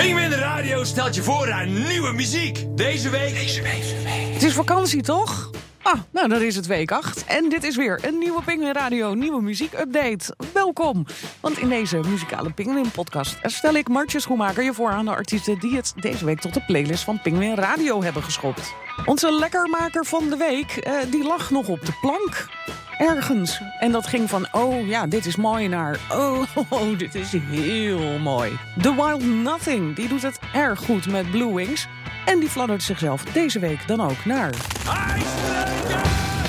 Pingwin de Radio stelt je voor aan nieuwe muziek. Deze week. Het is vakantie, toch? Nou, dan is het week 8. En dit is weer een nieuwe Pingwin Radio, nieuwe muziekupdate. Welkom, want in deze muzikale Pingwin-podcast stel ik, Martje Schoenmaker, je voor aan de artiesten die het deze week tot de playlist van Pingwin Radio hebben geschopt. Onze lekkermaker van de week, die lag nog op de plank. Ergens. En dat ging van, oh ja, dit is mooi, naar, oh, dit is heel mooi. The Wild Nothing, die doet het erg goed met Blue Wings. En die fladdert zichzelf deze week dan ook naar... IJsbreker!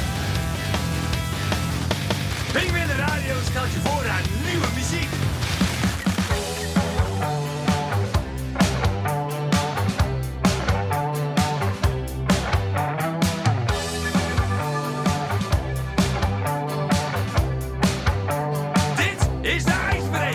Pingwin de Radio stelt je voor aan nieuwe muziek. Dit is de IJsbreker!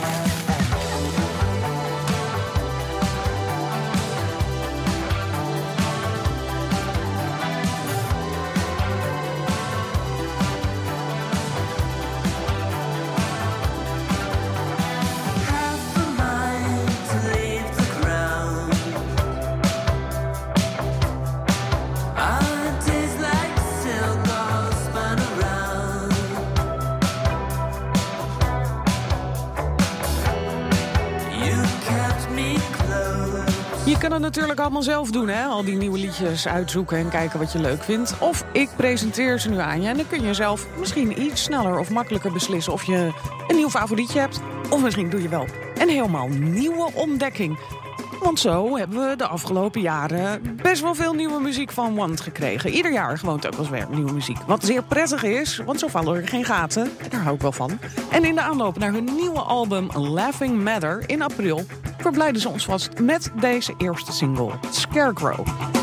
Je kan het natuurlijk allemaal zelf doen, hè? Al die nieuwe liedjes uitzoeken en kijken wat je leuk vindt. Of ik presenteer ze nu aan je en dan kun je zelf misschien iets sneller of makkelijker beslissen of je een nieuw favorietje hebt. Of misschien doe je wel een helemaal nieuwe ontdekking. Want zo hebben we de afgelopen jaren best wel veel nieuwe muziek van Want gekregen. Ieder jaar gewoon telkens weer nieuwe muziek. Wat zeer prettig is, want zo vallen er geen gaten. En daar hou ik wel van. En in de aanloop naar hun nieuwe album Laughing Matter in april verblijden ze ons vast met deze eerste single, Scarecrow.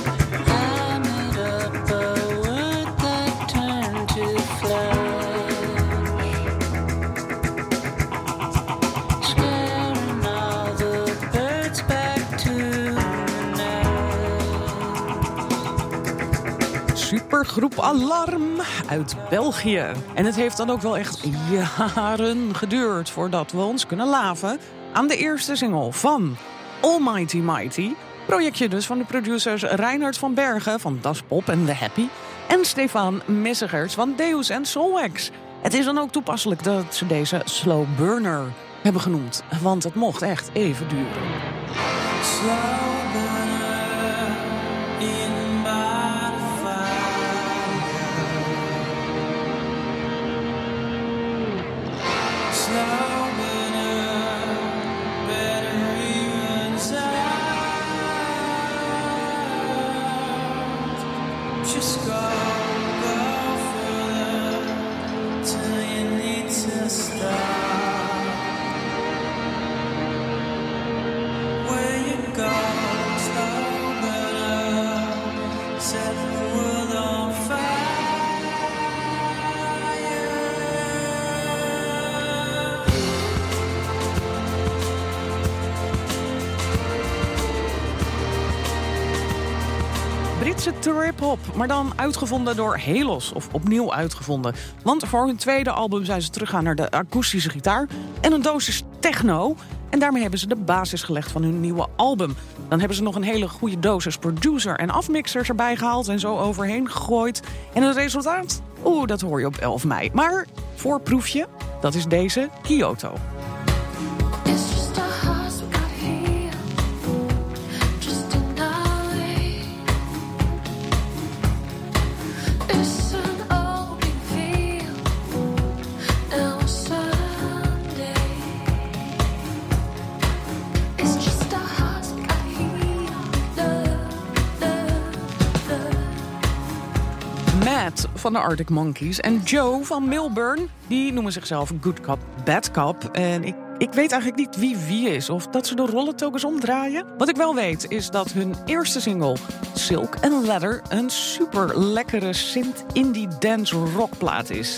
Supergroep Alarm uit België. En het heeft dan ook wel echt jaren geduurd voordat we ons kunnen laven aan de eerste single van Almighty Mighty. Projectje dus van de producers Reinhard van Bergen van Das Pop en The Happy en Stefan Missigers van Deus en Soulwax. Het is dan ook toepasselijk dat ze deze Slow Burner hebben genoemd, want het mocht echt even duren. Slow burner in my fire. Slow burner, battery runs out. Just go further till you need to stop. Britse trip-hop, maar dan uitgevonden door Helos, of opnieuw uitgevonden. Want voor hun tweede album zijn ze teruggegaan naar de akoestische gitaar en een dosis techno. En daarmee hebben ze de basis gelegd van hun nieuwe album. Dan hebben ze nog een hele goede dosis producer en afmixers erbij gehaald en zo overheen gegooid. En het resultaat? Dat hoor je op 11 mei. Maar voorproefje, dat is deze Kyoto. Matt van de Arctic Monkeys en Joe van Milburn, die noemen zichzelf Good Cop, Bad Cop. En ik weet eigenlijk niet wie is of dat ze de rollen telkens omdraaien. Wat ik wel weet is dat hun eerste single, Silk and Leather, een super lekkere synth-indie dance rockplaat is.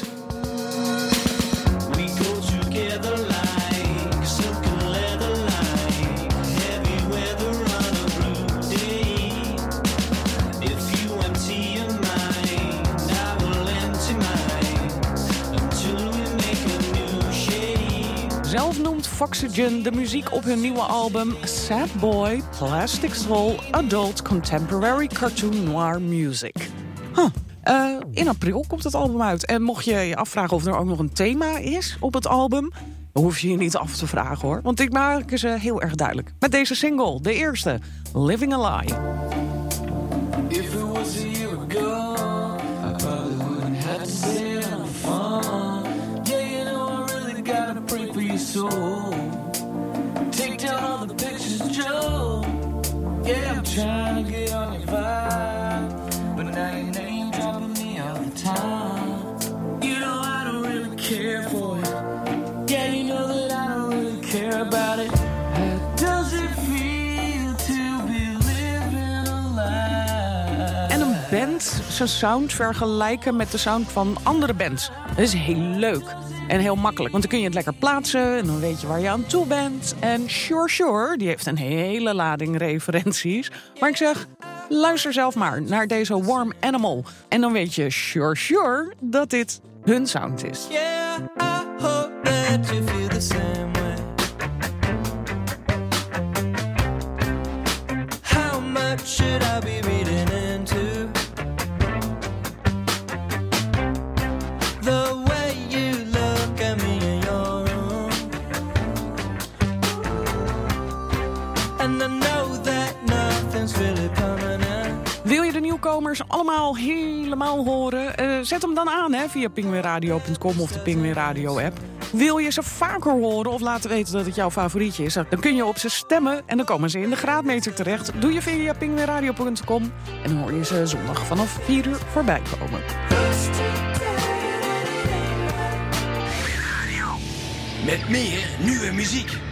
We go together like silk and leather, like heavy weather on a blue day. If you empty your mind, I will empty mine until we make a new shape. Zelf noemt Foxygen, de muziek op hun nieuwe album Sad Boy, Plastic Soul, Adult Contemporary Cartoon Noir Music. In april komt het album uit. En mocht je je afvragen of er ook nog een thema is op het album, dan hoef je je niet af te vragen hoor. Want ik maak ze heel erg duidelijk. Met deze single, de eerste, Living a Lie. If it was a year ago, I probably wouldn't have to say it on the phone. Yeah, you know I really gotta pray for your soul. Take down all the pictures, Joe. Yeah, I'm trying to get on your vibe, but now your name dropping me all the time. You know I don't really care for it. Yeah, you know that I don't really care about it. How does it feel to be living a lie? En een band zijn sound vergelijken met de sound van andere bands. Dat is heel leuk en heel makkelijk. Want dan kun je het lekker plaatsen en dan weet je waar je aan toe bent. En Sure, die heeft een hele lading referenties. Maar ik zeg, luister zelf maar naar deze Warm Animal. En dan weet je Sure dat dit hun sound is. Yeah, I hope that you feel the same way. How much should I be reading into? The way you look at me in your room. And I know that nothing's really permanent. Wil je de nieuwkomers allemaal helemaal horen? Zet hem dan aan via pinguinradio.com of de Pinguin Radio app. Wil je ze vaker horen of laten weten dat het jouw favorietje is? Dan kun je op ze stemmen en dan komen ze in de graadmeter terecht. Doe je via pinguinradio.com en dan hoor je ze zondag vanaf 4 uur voorbij komen. Met meer nieuwe muziek.